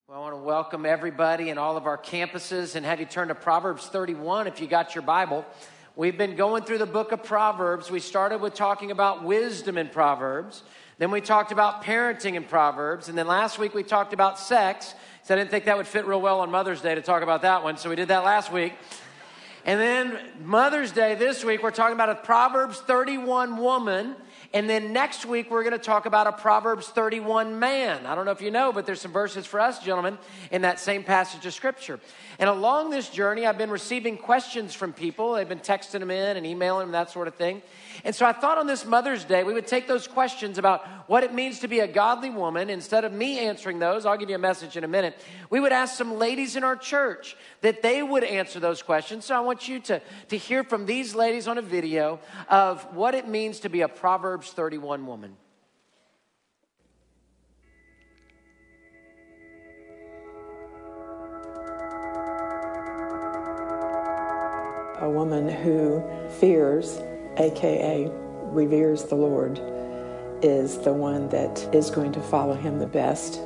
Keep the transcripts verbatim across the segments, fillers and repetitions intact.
Well, I want to welcome everybody in all of our campuses and have you turn to Proverbs thirty-one if you got your Bible. We've been going through the book of Proverbs. We started with talking about wisdom in Proverbs. Then we talked about parenting in Proverbs. And then last week we talked about sex. So I didn't think that would fit real well on Mother's Day to talk about that one. So we did that last week. And then Mother's Day this week, we're talking about a Proverbs thirty-one woman. And then next week, we're going to talk about a Proverbs thirty-one man. I don't know if you know, but there's some verses for us, gentlemen, in that same passage of Scripture. And along this journey, I've been receiving questions from people. They've been texting them in and emailing them, that sort of thing. And so I thought on this Mother's Day, we would take those questions about what it means to be a godly woman. Instead of me answering those, I'll give you a message in a minute. We would ask some ladies in our church that they would answer those questions. So I want you to, to hear from these ladies on a video of what it means to be a Proverbs thirty-one woman. A woman who fears, aka reveres the Lord, is the one that is going to follow him the best.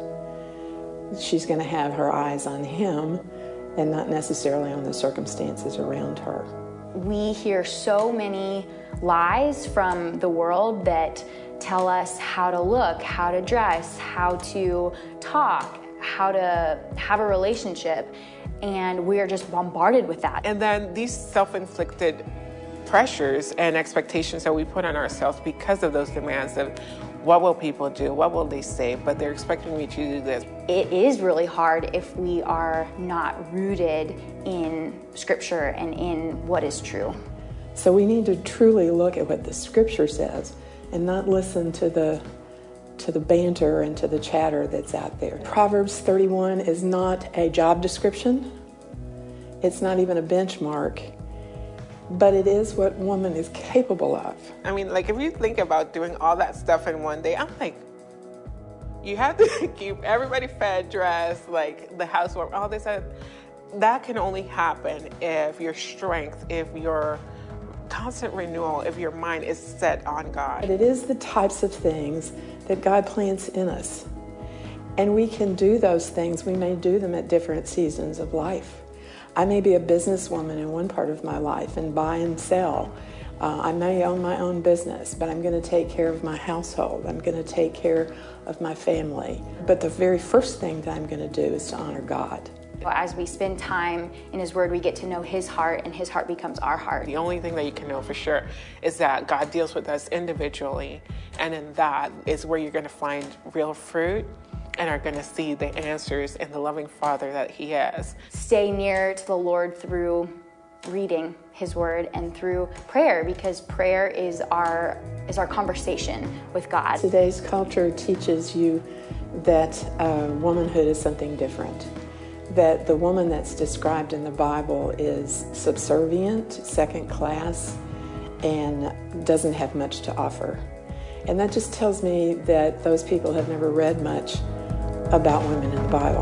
She's going to have her eyes on him and not necessarily on the circumstances around her. We hear so many lies from the world that tell us how to look, how to dress, how to talk, how to have a relationship, and we are just bombarded with that. And then these self-inflicted pressures and expectations that we put on ourselves because of those demands of what will people do, what will they say, but they're expecting me to do this. It is really hard if we are not rooted in Scripture and in what is true. So we need to truly look at what the Scripture says and not listen to the to the banter and to the chatter that's out there. Proverbs thirty-one is not a job description. It's not even a benchmark, but it is what woman is capable of. I mean, like, if you think about doing all that stuff in one day, I'm like, you have to keep everybody fed, dressed, like the house warm, all this. That can only happen if your strength, if your constant renewal, if your mind is set on God. But it is the types of things that God plants in us. And we can do those things. We may do them at different seasons of life. I may be a businesswoman in one part of my life and buy and sell. Uh, I may own my own business, but I'm going to take care of my household. I'm going to take care of my family. But the very first thing that I'm going to do is to honor God. As we spend time in His Word, we get to know His heart, and His heart becomes our heart. The only thing that you can know for sure is that God deals with us individually, and in that is where you're going to find real fruit and are going to see the answers in the loving Father that He has. Stay near to the Lord through reading His Word and through prayer, because prayer is our is our conversation with God. Today's culture teaches you that uh, womanhood is something different. That the woman that's described in the Bible is subservient, second class, and doesn't have much to offer. And that just tells me that those people have never read much about women in the Bible.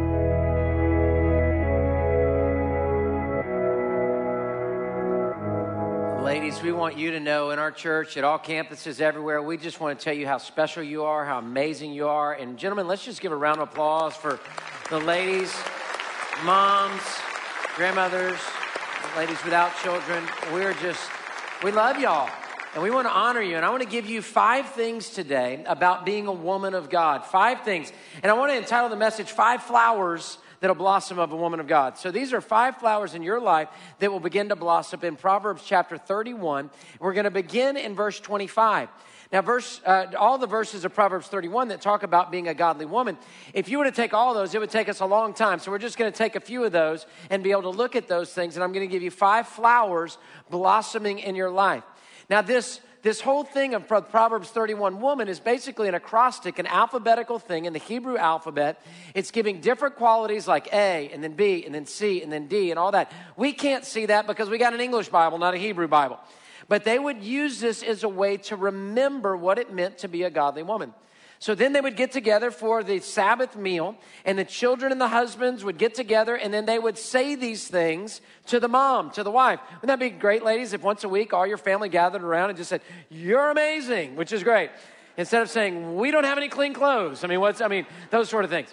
Ladies, we want you to know in our church, at all campuses everywhere, we just want to tell you how special you are, how amazing you are. And gentlemen, let's just give a round of applause for the ladies, moms, grandmothers, ladies without children. We're just, we love y'all. And we want to honor you. And I want to give you five things today about being a woman of God. Five things. And I want to entitle the message, Five Flowers That'll Blossom of a Woman of God. So these are five flowers in your life that will begin to blossom in Proverbs chapter thirty-one. We're going to begin in verse twenty-five. Now, verse, uh, all the verses of Proverbs thirty-one that talk about being a godly woman, if you were to take all those, it would take us a long time. So we're just going to take a few of those and be able to look at those things. And I'm going to give you five flowers blossoming in your life. Now, this this whole thing of Proverbs thirty-one woman is basically an acrostic, an alphabetical thing in the Hebrew alphabet. It's giving different qualities like A, and then B, and then C, and then D, and all that. We can't see that because we got an English Bible, not a Hebrew Bible. But they would use this as a way to remember what it meant to be a godly woman. So then they would get together for the Sabbath meal, and the children and the husbands would get together, and then they would say these things to the mom, to the wife. Wouldn't that be great, ladies, if once a week all your family gathered around and just said, "You're amazing," which is great, instead of saying, "We don't have any clean clothes." I mean, what's, I mean, those sort of things.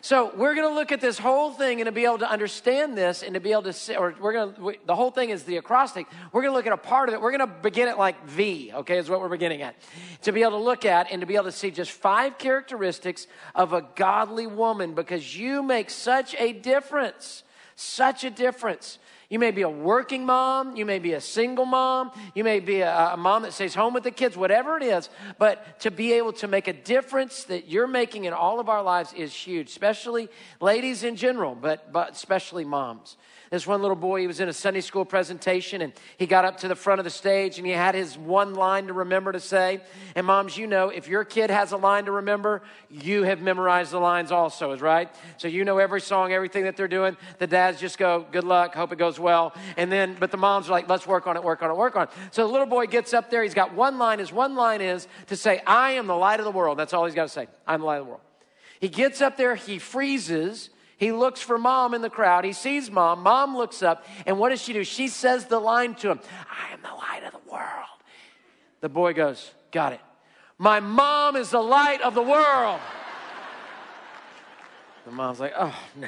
So we're going to look at this whole thing and to be able to understand this and to be able to see, or we're going to, we, the whole thing is the acrostic. We're going to look at a part of it. We're going to begin at like V, okay, is what we're beginning at. To be able to look at and to be able to see just five characteristics of a godly woman, because you make such a difference, such a difference. You may be a working mom. You may be a single mom. You may be a, a mom that stays home with the kids, whatever it is. But to be able to make a difference that you're making in all of our lives is huge, especially ladies in general, but, but especially moms. This one little boy, he was in a Sunday school presentation, and he got up to the front of the stage, and he had his one line to remember to say. And moms, you know, if your kid has a line to remember, you have memorized the lines also, is right? So you know every song, everything that they're doing. The dads just go, good luck, hope it goes well. And then, but the moms are like, let's work on it, work on it, work on it. So the little boy gets up there. He's got one line. His one line is to say, I am the light of the world. That's all he's got to say. I'm the light of the world. He gets up there. He freezes. He looks for mom in the crowd. He sees mom. Mom looks up. And what does she do? She says the line to him, I am the light of the world. The boy goes, got it. My mom is the light of the world. The mom's like, oh, no.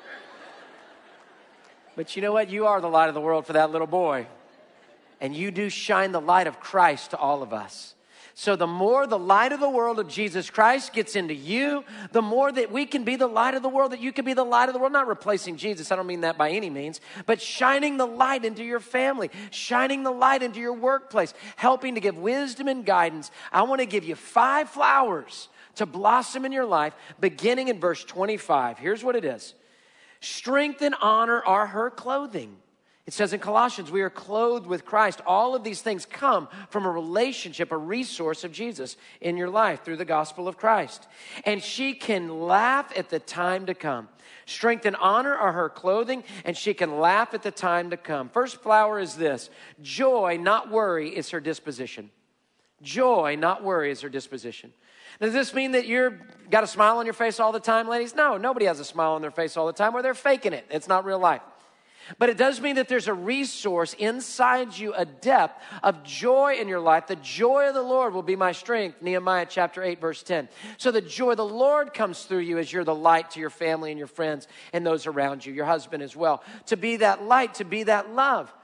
But you know what? You are the light of the world for that little boy. And you do shine the light of Christ to all of us. So the more the light of the world of Jesus Christ gets into you, the more that we can be the light of the world, that you can be the light of the world. Not replacing Jesus, I don't mean that by any means, but shining the light into your family, shining the light into your workplace, helping to give wisdom and guidance. I want to give you five flowers to blossom in your life, beginning in verse twenty-five. Here's what it is. Strength and honor are her clothing. It says in Colossians, we are clothed with Christ. All of these things come from a relationship, a resource of Jesus in your life through the gospel of Christ. And she can laugh at the time to come. Strength and honor are her clothing, and she can laugh at the time to come. First flower is this. Joy, not worry, is her disposition. Joy, not worry, is her disposition. Does this mean that you've got a smile on your face all the time, ladies? No, nobody has a smile on their face all the time, or they're faking it. It's not real life. But it does mean that there's a resource inside you, a depth of joy in your life. The joy of the Lord will be my strength, Nehemiah chapter eight, verse ten. So the joy of the Lord comes through you as you're the light to your family and your friends and those around you, your husband as well. To be that light, to be that love.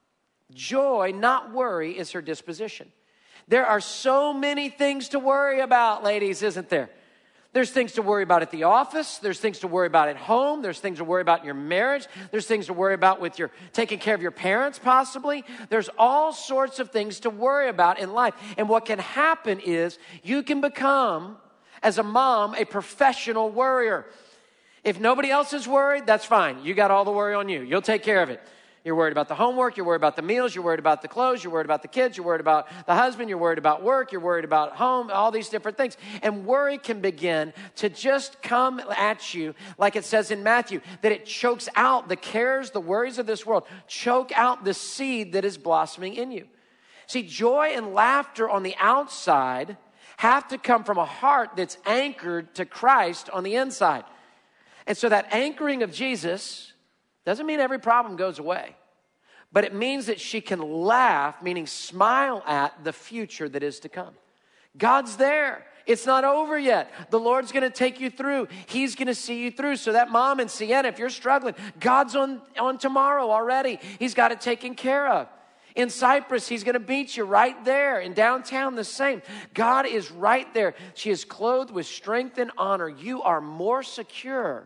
Joy, not worry, is her disposition. There are so many things to worry about, ladies, isn't there? There's things to worry about at the office. There's things to worry about at home. There's things to worry about in your marriage. There's things to worry about with your taking care of your parents, possibly. There's all sorts of things to worry about in life. And what can happen is you can become, as a mom, a professional worrier. If nobody else is worried, that's fine. You got all the worry on you. You'll take care of it. You're worried about the homework. You're worried about the meals. You're worried about the clothes. You're worried about the kids. You're worried about the husband. You're worried about work. You're worried about home, all these different things. And worry can begin to just come at you, like it says in Matthew, that it chokes out the cares, the worries of this world, choke out the seed that is blossoming in you. See, joy and laughter on the outside have to come from a heart that's anchored to Christ on the inside. And so that anchoring of Jesus doesn't mean every problem goes away, but it means that she can laugh, meaning smile at the future that is to come. God's there. It's not over yet. The Lord's going to take you through. He's going to see you through. So that mom in Siena, if you're struggling, God's on, on tomorrow already. He's got it taken care of. In Cyprus, he's going to meet you right there. In downtown, the same. God is right there. She is clothed with strength and honor. You are more secure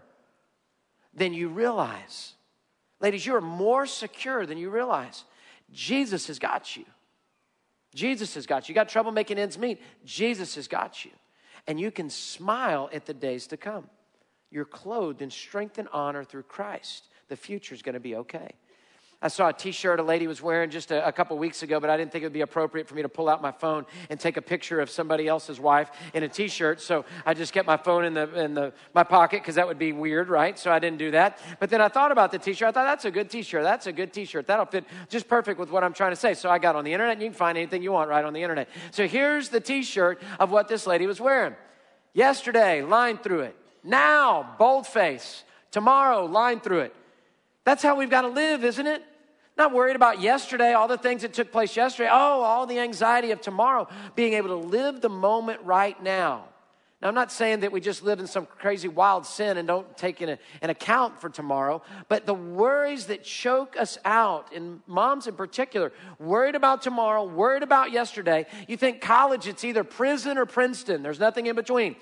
than you realize. Ladies, you are more secure than you realize. Jesus has got you. Jesus has got you. You got trouble making ends meet. Jesus has got you. And you can smile at the days to come. You're clothed in strength and honor through Christ. The future is going to be okay. I saw a t-shirt a lady was wearing just a, a couple weeks ago, but I didn't think it would be appropriate for me to pull out my phone and take a picture of somebody else's wife in a t-shirt. So I just kept my phone in the in the my pocket because that would be weird, right? So I didn't do that. But then I thought about the t-shirt. I thought, that's a good t-shirt. That's a good t-shirt. That'll fit just perfect with what I'm trying to say. So I got on the internet, and you can find anything you want right on the internet. So here's the t-shirt of what this lady was wearing. Yesterday, line through it. Now, boldface. Tomorrow, line through it. That's how we've got to live, isn't it? Not worried about yesterday, all the things that took place yesterday. Oh, all the anxiety of tomorrow. Being able to live the moment right now. Now, I'm not saying that we just live in some crazy wild sin and don't take an, an account for tomorrow, but the worries that choke us out, and moms in particular, worried about tomorrow, worried about yesterday. You think college, it's either prison or Princeton. There's nothing in between.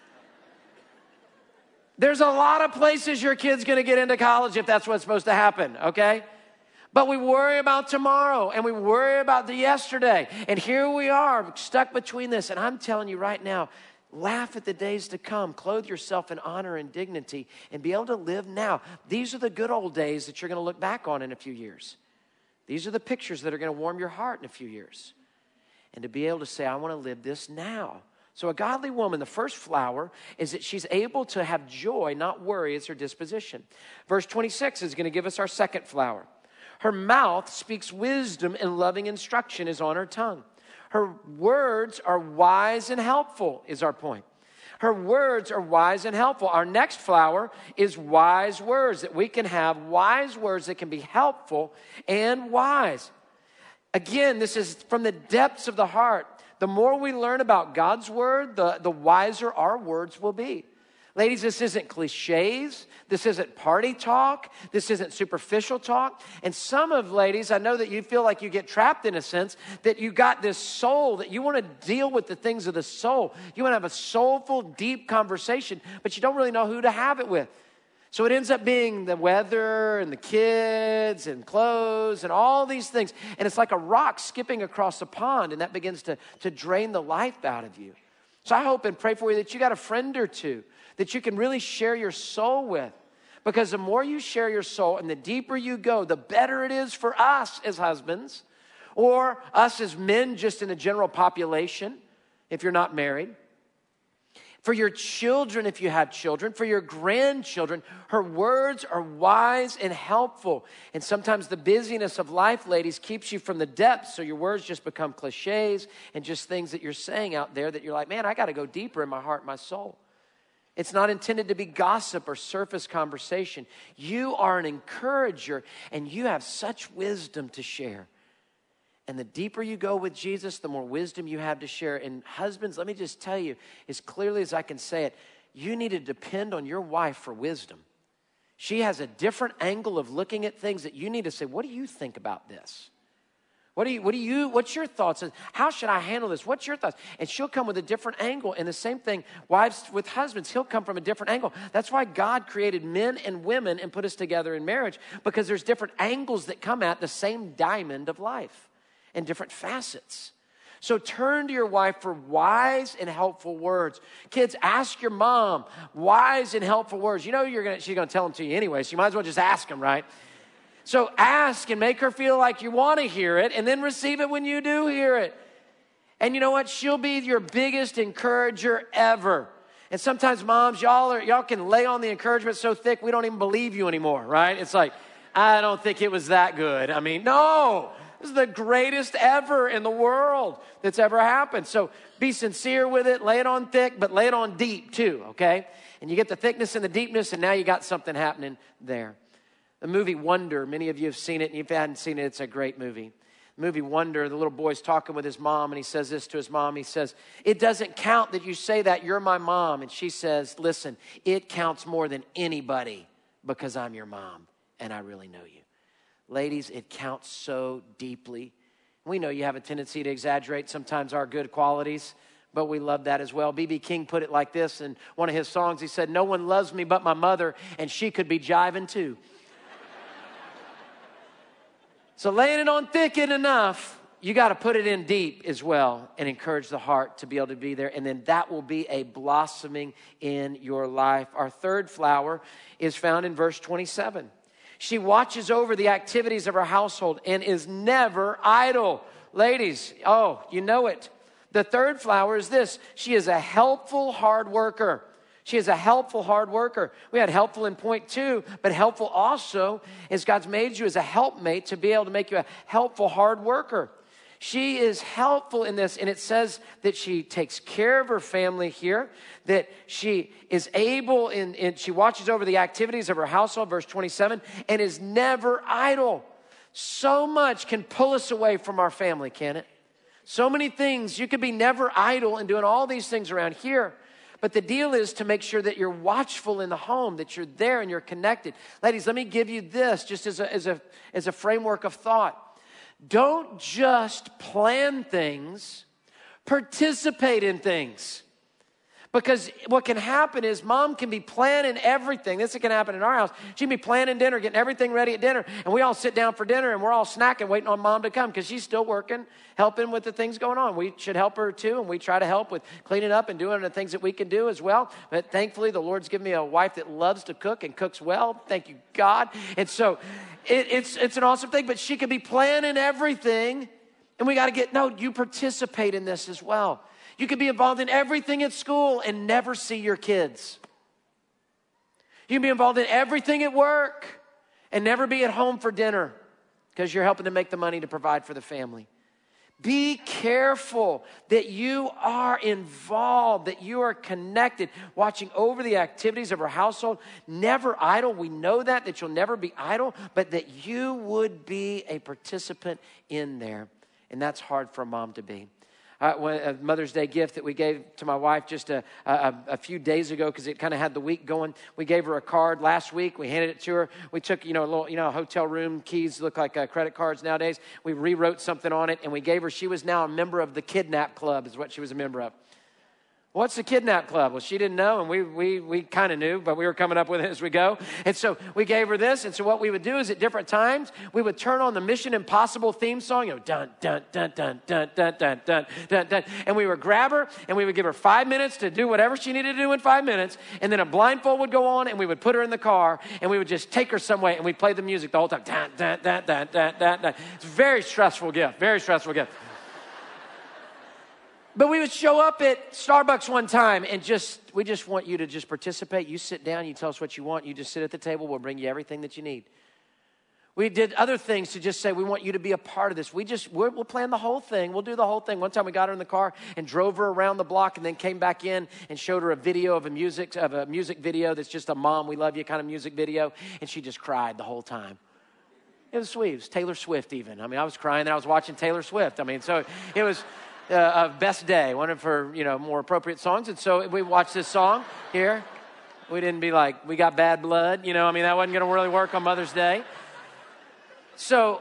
There's a lot of places your kid's going to get into college if that's what's supposed to happen, okay? But we worry about tomorrow, and we worry about the yesterday. And here we are, stuck between this. And I'm telling you right now, laugh at the days to come. Clothe yourself in honor and dignity and be able to live now. These are the good old days that you're going to look back on in a few years. These are the pictures that are going to warm your heart in a few years. And to be able to say, I want to live this now. So a godly woman, the first flower is that she's able to have joy, not worry. It's her disposition. Verse twenty-six is going to give us our second flower. Her mouth speaks wisdom, and loving instruction is on her tongue. Her words are wise and helpful, is our point. Her words are wise and helpful. Our next flower is wise words, that we can have wise words that can be helpful and wise. Again, this is from the depths of the heart. The more we learn about God's word, the, the wiser our words will be. Ladies, this isn't cliches. This isn't party talk. This isn't superficial talk. And some of ladies, I know that you feel like you get trapped in a sense, that you got this soul, that you want to deal with the things of the soul. You want to have a soulful, deep conversation, but you don't really know who to have it with. So it ends up being the weather and the kids and clothes and all these things. And it's like a rock skipping across a pond, and that begins to, to drain the life out of you. So I hope and pray for you that you got a friend or two that you can really share your soul with. Because the more you share your soul and the deeper you go, the better it is for us as husbands, or us as men just in a general population, if you're not married. For your children, if you have children, for your grandchildren, her words are wise and helpful. And sometimes the busyness of life, ladies, keeps you from the depths, so your words just become cliches and just things that you're saying out there that you're like, man, I got to go deeper in my heart and my soul. It's not intended to be gossip or surface conversation. You are an encourager, and you have such wisdom to share. And the deeper you go with Jesus, the more wisdom you have to share. And husbands, let me just tell you, as clearly as I can say it, you need to depend on your wife for wisdom. She has a different angle of looking at things that you need to say, what do you think about this? What do you, what do you, what's your thoughts? How should I handle this? What's your thoughts? And she'll come with a different angle. And the same thing, wives with husbands, he'll come from a different angle. That's why God created men and women and put us together in marriage, because there's different angles that come at the same diamond of life and different facets. So turn to your wife for wise and helpful words. Kids, ask your mom wise and helpful words. You know you're gonna, she's going to tell them to you anyway, so you might as well just ask them, right? So ask and make her feel like you want to hear it, and then receive it when you do hear it. And you know what? She'll be your biggest encourager ever. And sometimes moms, y'all are, y'all can lay on the encouragement so thick we don't even believe you anymore, right? It's like, I don't think it was that good. I mean, no. This is the greatest ever in the world that's ever happened. So be sincere with it, lay it on thick, but lay it on deep too, okay? And you get the thickness and the deepness, and now you got something happening there. The movie Wonder, many of you have seen it, and if you hadn't seen it, it's a great movie. The movie Wonder, the little boy's talking with his mom, and he says this to his mom. He says, it doesn't count that you say that you're my mom. And she says, listen, it counts more than anybody because I'm your mom, and I really know you. Ladies, it counts so deeply. We know you have a tendency to exaggerate sometimes our good qualities, but we love that as well. B B King put it like this in one of his songs. He said, no one loves me but my mother, and she could be jiving too. So laying it on thick and enough, you got to put it in deep as well and encourage the heart to be able to be there. And then that will be a blossoming in your life. Our third flower is found in verse twenty-seven. She watches over the activities of her household and is never idle. Ladies, oh, you know it. The third flower is this. She is a helpful hard worker. She is a helpful hard worker. We had helpful in point two, but helpful also is God's made you as a helpmate to be able to make you a helpful hard worker. She is helpful in this, and it says that she takes care of her family here, that she is able, in, in she watches over the activities of her household, verse twenty-seven, and is never idle. So much can pull us away from our family, can it? So many things. You could be never idle and doing all these things around here. But the deal is to make sure that you're watchful in the home, that you're there and you're connected. Ladies, let me give you this just as a, as a, as a framework of thought. Don't just plan things, participate in things. Because what can happen is mom can be planning everything. This can happen in our house. She can be planning dinner, getting everything ready at dinner, and we all sit down for dinner, and we're all snacking, waiting on mom to come because she's still working, helping with the things going on. We should help her too, and we try to help with cleaning up and doing the things that we can do as well. But thankfully, the Lord's given me a wife that loves to cook and cooks well. Thank you, God. And so it, it's, it's an awesome thing, but she can be planning everything, and we got to get, no, you participate in this as well. You could be involved in everything at school and never see your kids. You can be involved in everything at work and never be at home for dinner because you're helping to make the money to provide for the family. Be careful that you are involved, that you are connected, watching over the activities of our household. Never idle. We know that, that you'll never be idle, but that you would be a participant in there. And that's hard for a mom to be. Uh, a Mother's Day gift that we gave to my wife just a, a, a few days ago because it kind of had the week going. We gave her a card last week. We handed it to her. We took, you know, a little, you know, hotel room keys look like uh, credit cards nowadays. We rewrote something on it and we gave her. She was now a member of the Kidnap Club is what she was a member of. What's the Kidnap Club? Well, she didn't know, and we we we kind of knew, but we were coming up with it as we go. And so we gave her this, and so what we would do is at different times, we would turn on the Mission Impossible theme song, you know, dun, dun, dun, dun, dun, dun, dun, dun, dun, dun, and we would grab her, and we would give her five minutes to do whatever she needed to do in five minutes, and then a blindfold would go on, and we would put her in the car, and we would just take her somewhere, and we'd play the music the whole time. Dun, dun, dun, dun, dun, dun, dun. It's a very stressful gift, very stressful gift. But we would show up at Starbucks one time and just, we just want you to just participate. You sit down, you tell us what you want. You just sit at the table. We'll bring you everything that you need. We did other things to just say, we want you to be a part of this. We just, we're, we'll plan the whole thing. We'll do the whole thing. One time we got her in the car and drove her around the block and then came back in and showed her a video of a music, of a music video that's just a Mom, we love you kind of music video. And she just cried the whole time. It was sweet. It was Taylor Swift even. I mean, I was crying and I was watching Taylor Swift. I mean, so it was... Uh, a best day, one of her, you know, more appropriate songs. And so we watched this song here. We didn't be like, we got bad blood. You know, I mean, that wasn't going to really work on Mother's Day. So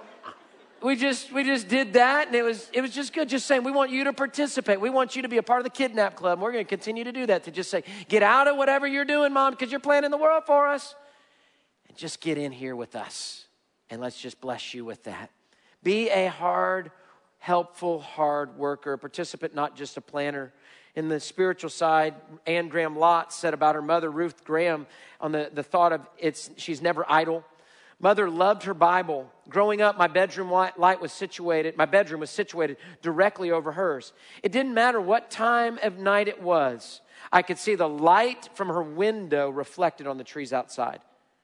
we just we just did that, and it was it was just good. Just saying, we want you to participate. We want you to be a part of the Kidnap Club. And we're going to continue to do that, to just say, get out of whatever you're doing, Mom, because you're planning the world for us. And just get in here with us. And let's just bless you with that. Be a hard helpful, hard worker, a participant, not just a planner. In the spiritual side, Anne Graham Lotz said about her mother, Ruth Graham, on the, the thought of it's she's never idle. Mother loved her Bible. Growing up, my bedroom light was situated, my bedroom was situated directly over hers. It didn't matter what time of night it was. I could see the light from her window reflected on the trees outside.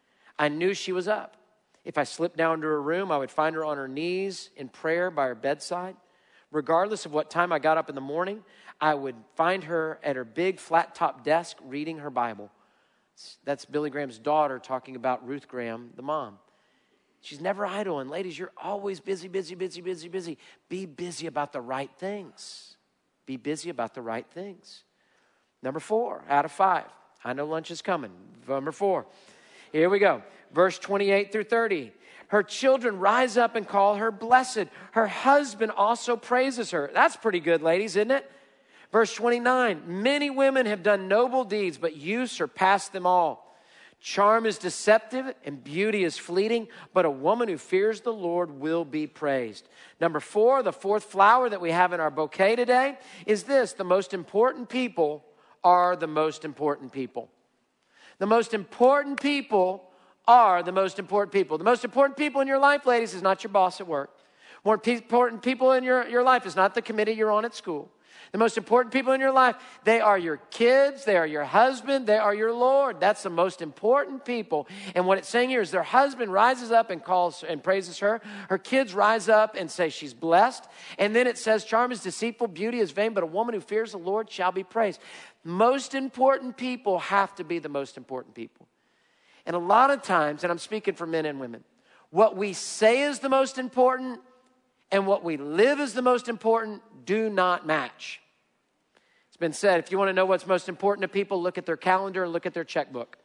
I knew she was up. If I slipped down to her room, I would find her on her knees in prayer by her bedside. Regardless of what time I got up in the morning, I would find her at her big flat-top desk reading her Bible. That's Billy Graham's daughter talking about Ruth Graham, the mom. She's never idle. And ladies, you're always busy, busy, busy, busy, busy. Be busy about the right things. Be busy about the right things. Number four out of five. I know lunch is coming. Number four. Here we go. Verse twenty-eight through thirty. Her children rise up and call her blessed. Her husband also praises her. That's pretty good, ladies, isn't it? Verse twenty-nine. Many women have done noble deeds, but you surpass them all. Charm is deceptive and beauty is fleeting, but a woman who fears the Lord will be praised. Number four, the fourth flower that we have in our bouquet today is this. The most important people are the most important people. The most important people are the most important people. The most important people in your life, ladies, is not your boss at work. More pe- important people in your, your life is not the committee you're on at school. The most important people in your life, they are your kids, they are your husband, they are your Lord. That's the most important people. And what it's saying here is their husband rises up and calls and praises her. Her kids rise up and say she's blessed. And then it says, charm is deceitful, beauty is vain, but a woman who fears the Lord shall be praised. Most important people have to be the most important people. And a lot of times, and I'm speaking for men and women, what we say is the most important and what we live is the most important do not match. It's been said, if you want to know what's most important to people, look at their calendar and look at their checkbook.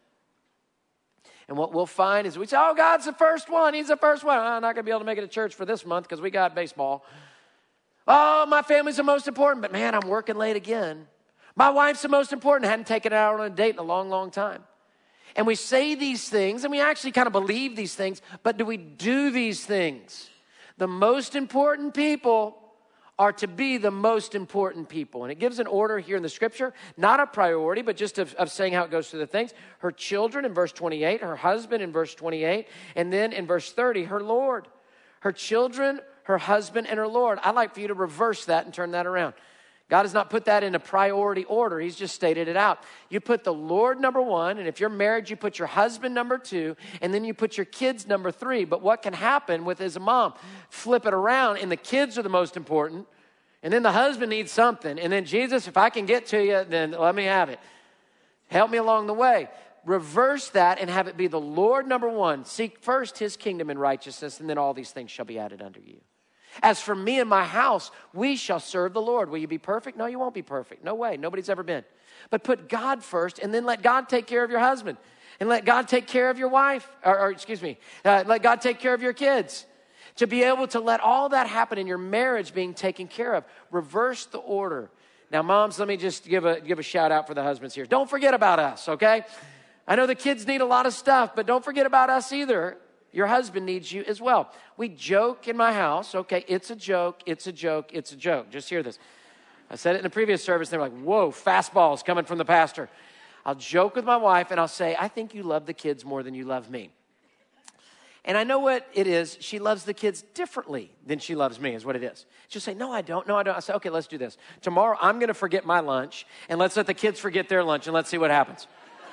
And what we'll find is we say, oh, God's the first one. He's the first one. I'm not going to be able to make it to church for this month because we got baseball. Oh, my family's the most important, but man, I'm working late again. My wife's the most important. I hadn't taken her out on a date in a long, long time. And we say these things, and we actually kind of believe these things, but do we do these things? The most important people are to be the most important people. And it gives an order here in the scripture, not a priority, but just of, of saying how it goes through the things. Her children in verse twenty-eight, her husband in verse twenty-eight, and then in verse thirty, her Lord. Her children, her husband, and her Lord. I'd like for you to reverse that and turn that around. God has not put that in a priority order. He's just stated it out. You put the Lord number one, and if you're married, you put your husband number two, and then you put your kids number three. But what can happen with as a mom? Flip it around, and the kids are the most important, and then the husband needs something, and then Jesus, if I can get to you, then let me have it. Help me along the way. Reverse that and have it be the Lord number one. Seek first his kingdom and righteousness, and then all these things shall be added unto you. As for me and my house, we shall serve the Lord. Will you be perfect? No, you won't be perfect. No way. Nobody's ever been. But put God first, and then let God take care of your husband. And let God take care of your wife. Or, or excuse me, uh, let God take care of your kids. To be able to let all that happen in your marriage being taken care of. Reverse the order. Now, moms, let me just give a, give a shout out for the husbands here. Don't forget about us, okay? I know the kids need a lot of stuff, but don't forget about us either. Your husband needs you as well. We joke in my house. Okay, it's a joke, it's a joke, it's a joke. Just hear this. I said it in the previous service. They were like, whoa, fastballs coming from the pastor. I'll joke with my wife and I'll say, I think you love the kids more than you love me. And I know what it is. She loves the kids differently than she loves me is what it is. She'll say, no, I don't. No, I don't. I say, okay, let's do this. Tomorrow I'm going to forget my lunch and let's let the kids forget their lunch and let's see what happens.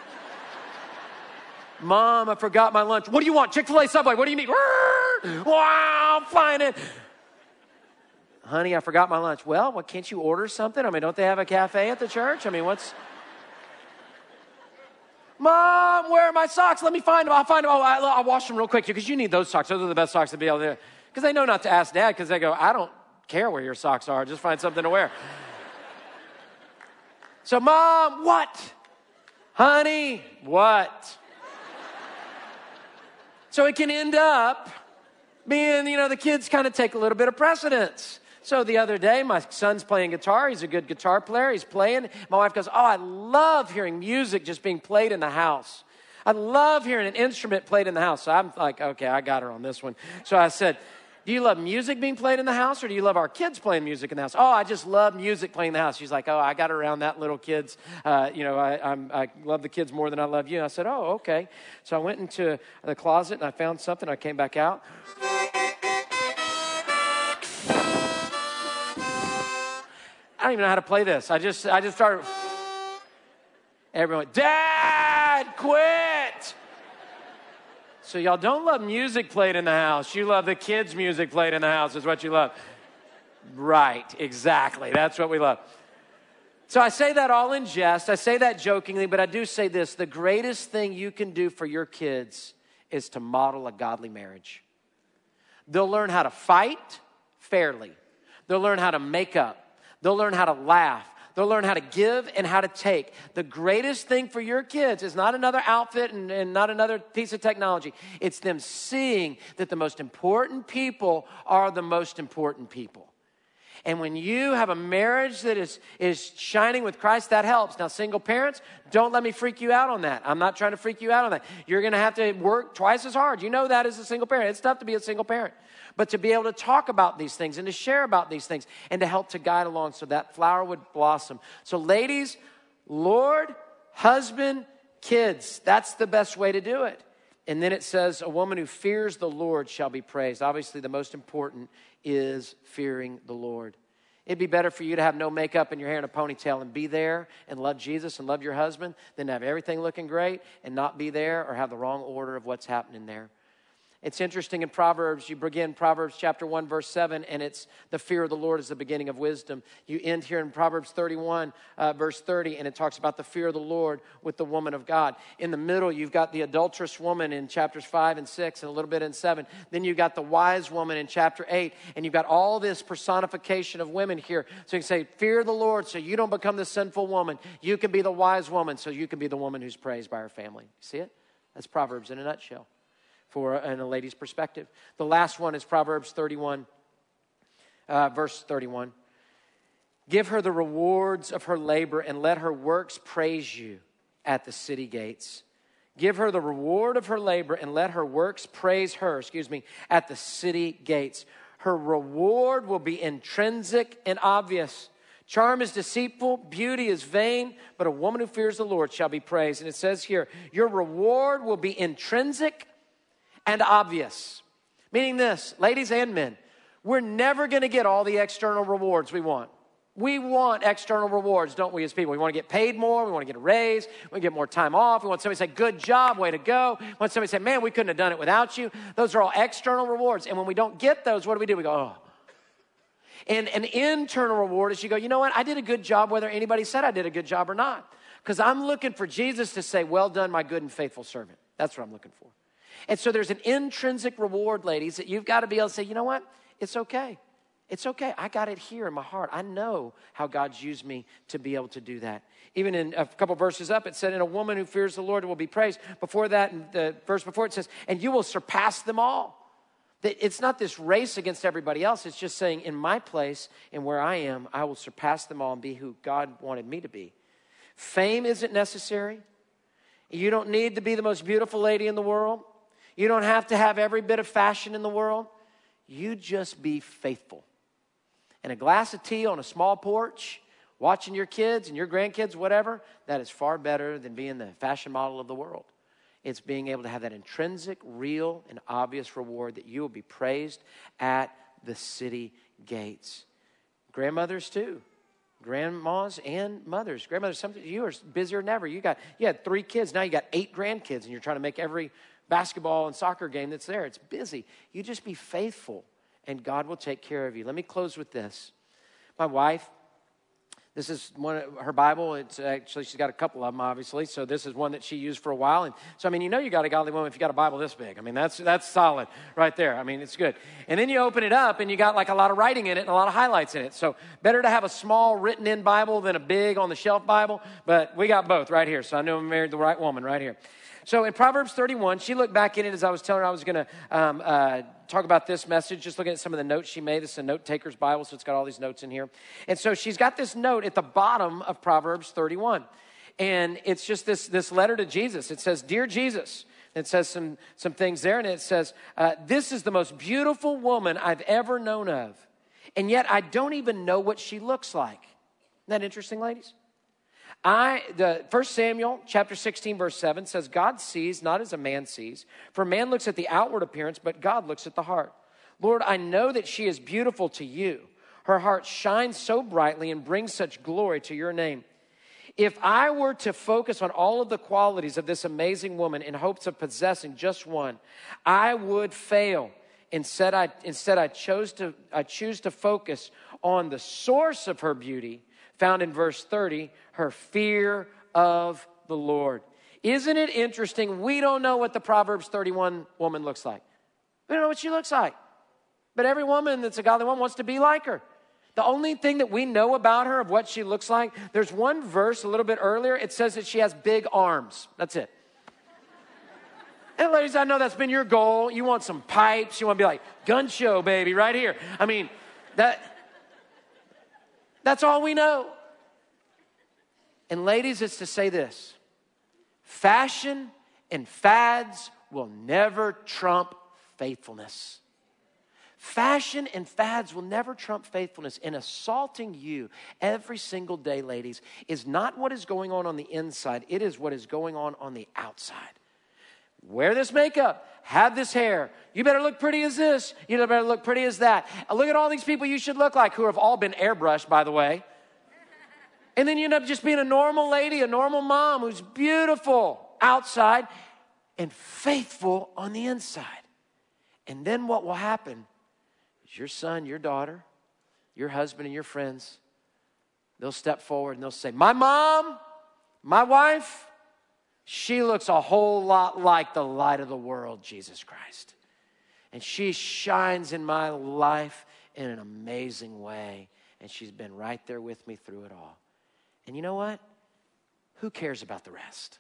Mom, I forgot my lunch. What do you want? Chick-fil-A, Subway, what do you need? Wow, I'm flying in. Honey, I forgot my lunch. Well, what, can't you order something? I mean, don't they have a cafe at the church? I mean, what's... Mom, where are my socks? Let me find them. I'll find them. Oh, I, I'll wash them real quick because you need those socks. Those are the best socks to be able to... Because they know not to ask Dad because they go, I don't care where your socks are. Just find something to wear. So, Mom, what? Honey, what? So it can end up being, you know, the kids kind of take a little bit of precedence. So the other day, my son's playing guitar. He's a good guitar player. He's playing. My wife goes, oh, I love hearing music just being played in the house. I love hearing an instrument played in the house. So I'm like, okay, I got her on this one. So I said, do you love music being played in the house or do you love our kids playing music in the house? Oh, I just love music playing in the house. She's like, oh, I got around that little kids. Uh, you know, I, I'm, I love the kids more than I love you. And I said, oh, okay. So I went into the closet and I found something. I came back out. I don't even know how to play this. I just, I just started. Everyone, Dad, quit. So y'all don't love music played in the house. You love the kids' music played in the house is what you love. Right, exactly. That's what we love. So I say that all in jest. I say that jokingly, but I do say this. The greatest thing you can do for your kids is to model a godly marriage. They'll learn how to fight fairly. They'll learn how to make up. They'll learn how to laugh. They'll learn how to give and how to take. The greatest thing for your kids is not another outfit and, and not another piece of technology. It's them seeing that the most important people are the most important people. And when you have a marriage that is, is shining with Christ, that helps. Now, single parents, don't let me freak you out on that. I'm not trying to freak you out on that. You're going to have to work twice as hard. You know that as a single parent. It's tough to be a single parent. But to be able to talk about these things and to share about these things and to help to guide along so that flower would blossom. So ladies, Lord, husband, kids, that's the best way to do it. And then it says, a woman who fears the Lord shall be praised. Obviously, the most important is fearing the Lord. It'd be better for you to have no makeup and your hair in a ponytail and be there and love Jesus and love your husband than to have everything looking great and not be there or have the wrong order of what's happening there. It's interesting in Proverbs, you begin Proverbs chapter one, verse seven, and it's the fear of the Lord is the beginning of wisdom. You end here in Proverbs thirty-one, uh, verse thirty, and it talks about the fear of the Lord with the woman of God. In the middle, you've got the adulterous woman in chapters five and six, and a little bit in seven. Then you've got the wise woman in chapter eight, and you've got all this personification of women here. So you can say, fear the Lord so you don't become the sinful woman. You can be the wise woman so you can be the woman who's praised by her family. You see it? That's Proverbs in a nutshell. For in a lady's perspective. The last one is Proverbs thirty-one, uh, verse thirty-one. Give her the rewards of her labor and let her works praise you at the city gates. Give her the reward of her labor and let her works praise her, excuse me, at the city gates. Her reward will be intrinsic and obvious. Charm is deceitful, beauty is vain, but a woman who fears the Lord shall be praised. And it says here, your reward will be intrinsic and obvious. Meaning this, ladies and men, we're never going to get all the external rewards we want. We want external rewards, don't we, as people? We want to get paid more. We want to get a raise. We want to get more time off. We want somebody to say, good job, way to go. We want somebody to say, man, we couldn't have done it without you. Those are all external rewards. And when we don't get those, what do we do? We go, oh. And an internal reward is you go, you know what? I did a good job whether anybody said I did a good job or not. Because I'm looking for Jesus to say, well done, my good and faithful servant. That's what I'm looking for. And so there's an intrinsic reward, ladies, that you've got to be able to say, you know what? It's okay. It's okay. I got it here in my heart. I know how God's used me to be able to do that. Even in a couple verses up, it said, and a woman who fears the Lord will be praised. Before that, in the verse before, it says, and you will surpass them all. That it's not this race against everybody else. It's just saying, in my place and where I am, I will surpass them all and be who God wanted me to be. Fame isn't necessary. You don't need to be the most beautiful lady in the world. You don't have to have every bit of fashion in the world. You just be faithful. And a glass of tea on a small porch, watching your kids and your grandkids, whatever, that is far better than being the fashion model of the world. It's being able to have that intrinsic, real, and obvious reward that you will be praised at the city gates. Grandmothers too. Grandmas and mothers. Grandmothers, some, you are busier than ever. You got you had three kids. Now you got eight grandkids, and you're trying to make every basketball and soccer game that's there. It's busy. You just be faithful, and God will take care of you. Let me close with this. My wife, this is one of her Bible. It's actually, she's got a couple of them, obviously. So this is one that she used for a while. And so, I mean, you know you got a godly woman if you got a Bible this big. I mean, that's that's solid right there. I mean, it's good. And then you open it up, and you got like a lot of writing in it and a lot of highlights in it. So better to have a small written-in Bible than a big on-the-shelf Bible. But we got both right here. So I know I married the right woman right here. So in Proverbs thirty-one, she looked back in it as I was telling her I was going to um, uh, talk about this message, just looking at some of the notes she made. This is a note-taker's Bible, so it's got all these notes in here. And so she's got this note at the bottom of Proverbs thirty-one. And it's just this, this letter to Jesus. It says, Dear Jesus. It says some, some things there, and it says, uh, this is the most beautiful woman I've ever known of. And yet I don't even know what she looks like. Isn't that interesting, ladies? I, the First Samuel chapter sixteen, verse seven says, God sees not as a man sees. For man looks at the outward appearance, but God looks at the heart. Lord, I know that she is beautiful to you. Her heart shines so brightly and brings such glory to your name. If I were to focus on all of the qualities of this amazing woman in hopes of possessing just one, I would fail. Instead, I, instead I, chose to, I choose to focus on the source of her beauty, found in verse thirty, her fear of the Lord. Isn't it interesting? We don't know what the Proverbs thirty-one woman looks like. We don't know what she looks like. But every woman that's a godly woman wants to be like her. The only thing that we know about her of what she looks like, there's one verse a little bit earlier. It says that she has big arms. That's it. And ladies, I know that's been your goal. You want some pipes. You want to be like, gun show, baby, right here. I mean, that... That's all we know. And ladies, it's to say this. Fashion and fads will never trump faithfulness. Fashion and fads will never trump faithfulness. And assaulting you every single day, ladies, is not what is going on on the inside. It is what is going on on the outside. Wear this makeup. Have this hair. You better look pretty as this. You better look pretty as that. Look at all these people you should look like who have all been airbrushed, by the way. And then you end up just being a normal lady, a normal mom who's beautiful outside and faithful on the inside. And then what will happen is your son, your daughter, your husband, and your friends, they'll step forward and they'll say, my mom, my wife, she looks a whole lot like the light of the world, Jesus Christ. And she shines in my life in an amazing way. And she's been right there with me through it all. And you know what? Who cares about the rest?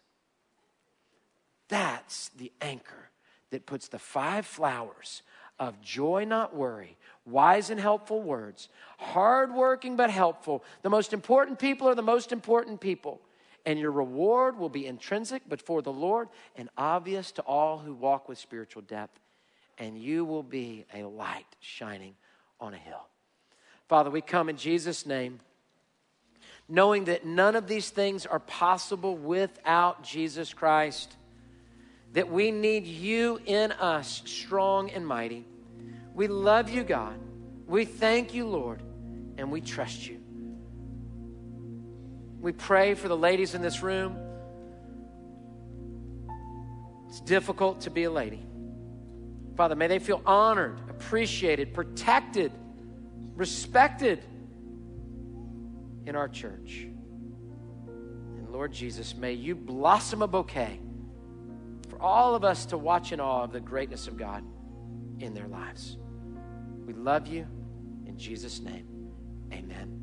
That's the anchor that puts the five flowers of joy, not worry, wise and helpful words, hardworking but helpful. The most important people are the most important people. And your reward will be intrinsic before the Lord and obvious to all who walk with spiritual depth. And you will be a light shining on a hill. Father, we come in Jesus' name, knowing that none of these things are possible without Jesus Christ, that we need you in us, strong and mighty. We love you, God. We thank you, Lord, and we trust you. We pray for the ladies in this room. It's difficult to be a lady. Father, may they feel honored, appreciated, protected, respected in our church. And Lord Jesus, may you blossom a bouquet for all of us to watch in awe of the greatness of God in their lives. We love you. In Jesus' name, amen.